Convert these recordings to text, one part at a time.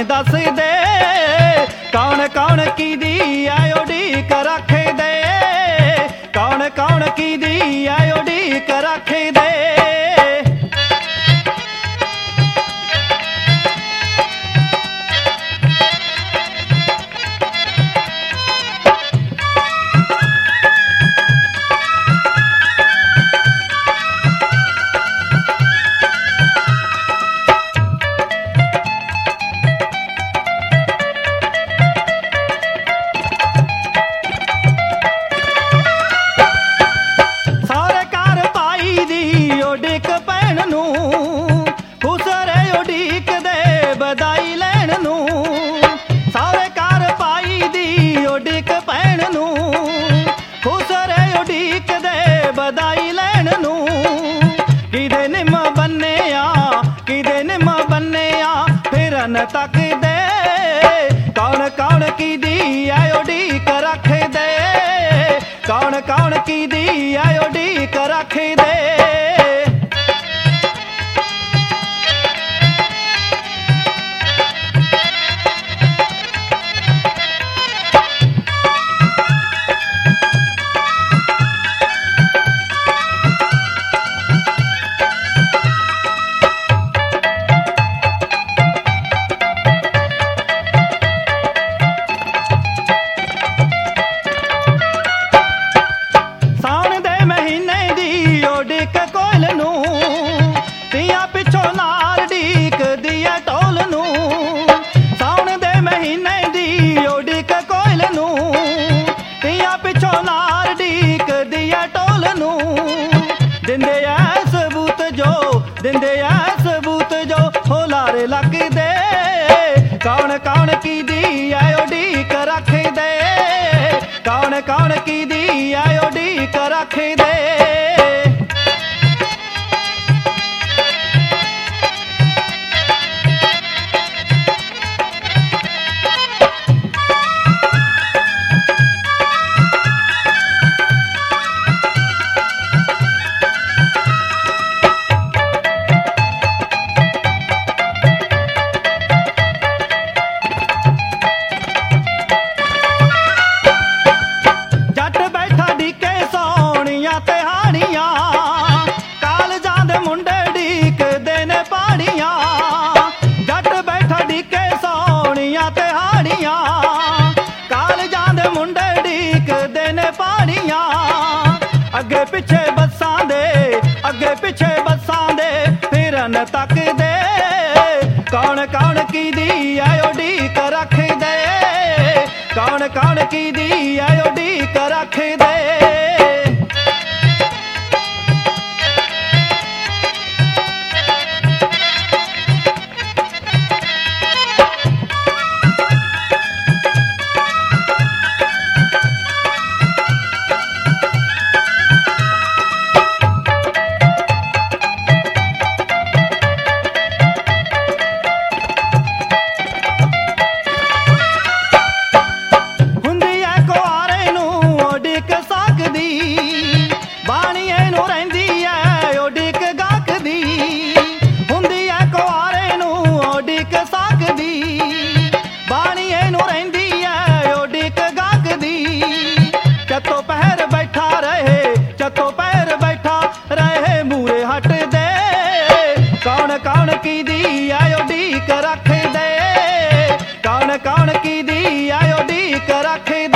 दस दे कौन कौन कीदी ऐ उड़ीक रखदे कौन कौन कीदी ऐ उड़ीक रखदे उड़ीक पैण नूं खुसरे उड़ीक दे बधाई लैण नूं सारे घर पाई दी उड़ीक पैण नूं खुसरे उड़ीक दे बधाई लैण नूं किदे निम बन्ने आ फिरन तक दे कौन कौन कीदी ऐ उड़ीक रखदे कौन कौन कीदी ऐ उड़ीक रखदे उड़ीक कोयल नूं तियां पिछों नाल ढीक दिया ढोल नूं साउण दे महीने दी उड़ीक कोयल नूं तियां पिछों नाल ढीक दिया ढोल नूं दिंदे ऐ सबूत जो हो लारे लगदे कौन कौन कीदी ऐ उड़ीक रखदे कौन कौन कीदी ऐ उड़ीक रखदे अगे पिछे बसां दे फिरन तक दे कौन कौन कीदी ऐ उड़ीक रखदे कौन कौन कीदी ऐ उड़ीक रखदे कौन कौन कीदी ऐ उड़ीक रखदे कौन कौन कीदी ऐ उड़ीक रखदे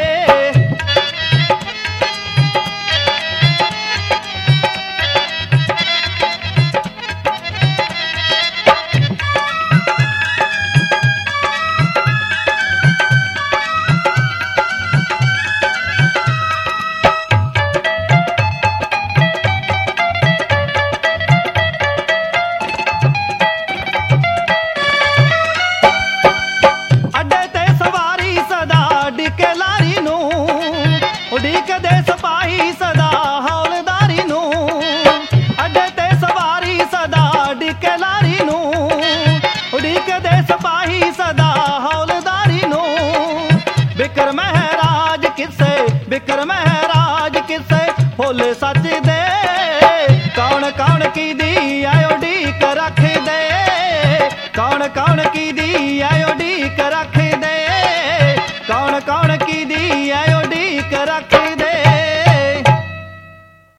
उड़ीक दे सिपाही सदा हौलदारी नूं अड्डे ते सवारी सदा डिके लारी नूं उड़ीक दे सिपाही सदा हौलदारी नूं बिकर महराज किसे फुल सच दे